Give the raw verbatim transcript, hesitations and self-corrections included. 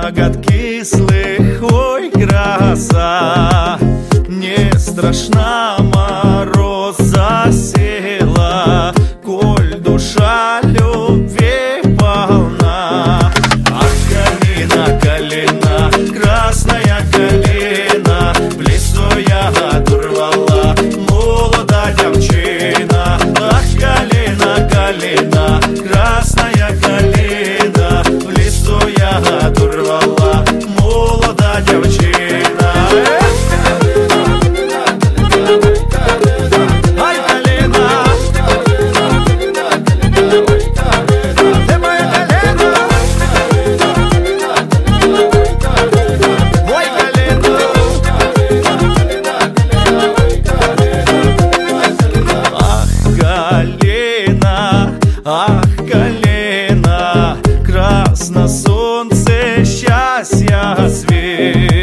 ягод кислых, ой, краса. Не страшна мороз засела, коль душа любви полна. Ах, калина, калина, красная калина, в лесу ягод урвала молода девчина. Ах, калина, калина, красная калина, в лесу ягод урвала молода девчина. Ах, калина, красно солнце, счастья свет.